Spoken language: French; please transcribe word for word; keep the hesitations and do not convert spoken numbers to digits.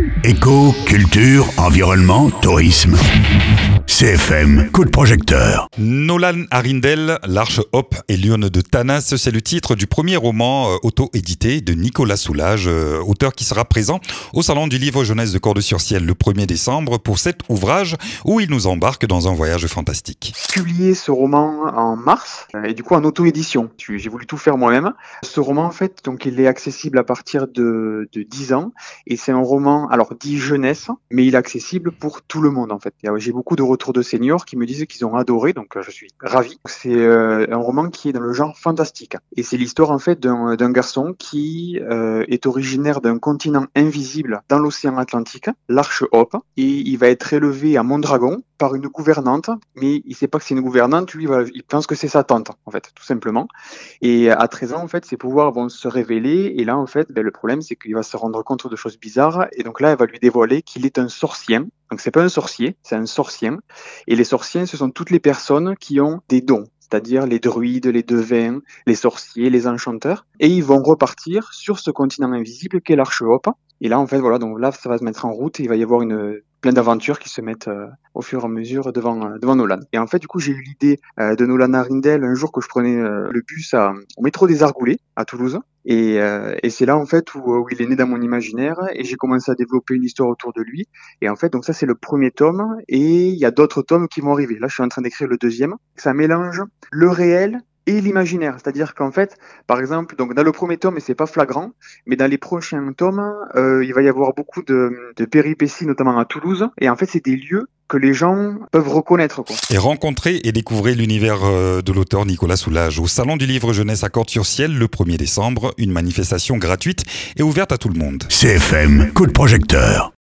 Éco, culture, environnement, tourisme. C F M, coup de projecteur. Nolan Arindel, L'Arche Hop et Lionne de Tanas, c'est le titre du premier roman euh, auto-édité de Nicolas Soulage, euh, auteur qui sera présent au Salon du Livre Jeunesse de Cordes-sur-Ciel le premier décembre pour cet ouvrage où il nous embarque dans un voyage fantastique. Publié ce roman en mars euh, et du coup en auto-édition. J'ai voulu tout faire moi-même. Ce roman en fait, donc il est accessible à partir de, de dix ans et c'est un roman, alors dit jeunesse, mais il est accessible pour tout le monde en fait. J'ai beaucoup de retours de seniors qui me disent qu'ils ont adoré, donc euh, je suis ravi. C'est euh, un roman qui est dans le genre fantastique et c'est l'histoire en fait d'un, d'un garçon qui euh, est originaire d'un continent invisible dans l'océan Atlantique, l'Arche Hop, et il va être élevé à Mondragon par une gouvernante, mais il sait pas que c'est une gouvernante, lui il pense que c'est sa tante en fait, tout simplement. Et à treize ans en fait, ses pouvoirs vont se révéler et là en fait, ben, le problème c'est qu'il va se rendre compte de choses bizarres et donc là elle va lui dévoiler qu'il est un sorcier. Donc c'est pas un sorcier, c'est un sorcier. Et les sorciers, ce sont toutes les personnes qui ont des dons, c'est-à-dire les druides, les devins, les sorciers, les enchanteurs, et ils vont repartir sur ce continent invisible qu'est l'Arche Hop. Et là en fait voilà, donc là ça va se mettre en route et il va y avoir une plein d'aventures qui se mettent euh, au fur et à mesure devant euh, devant Nolan. Et en fait du coup j'ai eu l'idée euh, de Nolan Arindel un jour que je prenais euh, le bus à, au métro des Argoulets à Toulouse. Et, euh, et c'est là en fait où, où il est né dans mon imaginaire et j'ai commencé à développer une histoire autour de lui. Et en fait donc ça c'est le premier tome et il y a d'autres tomes qui vont arriver. Là je suis en train d'écrire le deuxième. Ça mélange le réel et l'imaginaire, c'est-à-dire qu'en fait, par exemple, donc dans le premier tome, et c'est pas flagrant, mais dans les prochains tomes, euh, il va y avoir beaucoup de, de péripéties, notamment à Toulouse, et en fait, c'est des lieux que les gens peuvent reconnaître, quoi. Et rencontrer et découvrir l'univers de l'auteur Nicolas Soulage au Salon du Livre Jeunesse à Cordes-sur-Ciel le premier décembre, une manifestation gratuite et ouverte à tout le monde. C F M, coup de projecteur.